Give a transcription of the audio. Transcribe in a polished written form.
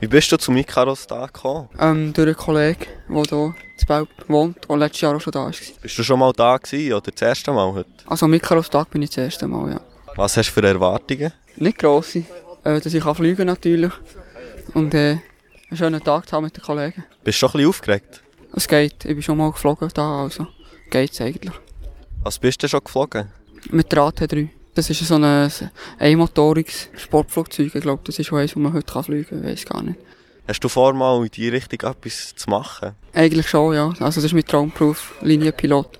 Wie bist du zum Icarus-Tag gekommen? Durch einen Kollegen, der hier in Belp wohnt und letztes Jahr auch schon da war. Bist du schon mal da gewesen, oder das erste Mal heute? Also am Icarus-Tag bin ich das erste Mal, ja. Was hast du für Erwartungen? Nicht grosse, dass ich fliegen kann natürlich und einen schönen Tag zu haben mit den Kollegen. Bist du schon ein bisschen aufgeregt? Es geht, ich bin schon mal geflogen da, also geht's eigentlich. Was bist du schon geflogen? Mit der AT3. Das ist so ein einmotoriges Sportflugzeug, ich glaube, das ist eins, das man heute fliegen kann, ich weiss gar nicht. Hast du vor, mal in die Richtung etwas zu machen? Eigentlich schon, ja. Also das ist mein Traumberuf, Linienpilot.